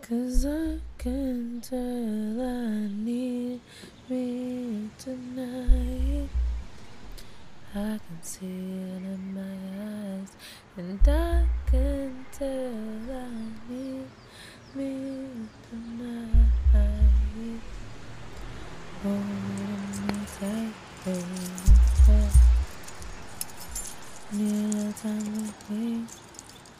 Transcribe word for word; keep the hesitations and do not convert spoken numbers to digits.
'Cause I can tell I need me tonight. I can see it in my eyes, and I can tell I need me tonight. Hold me tight, baby. Near the time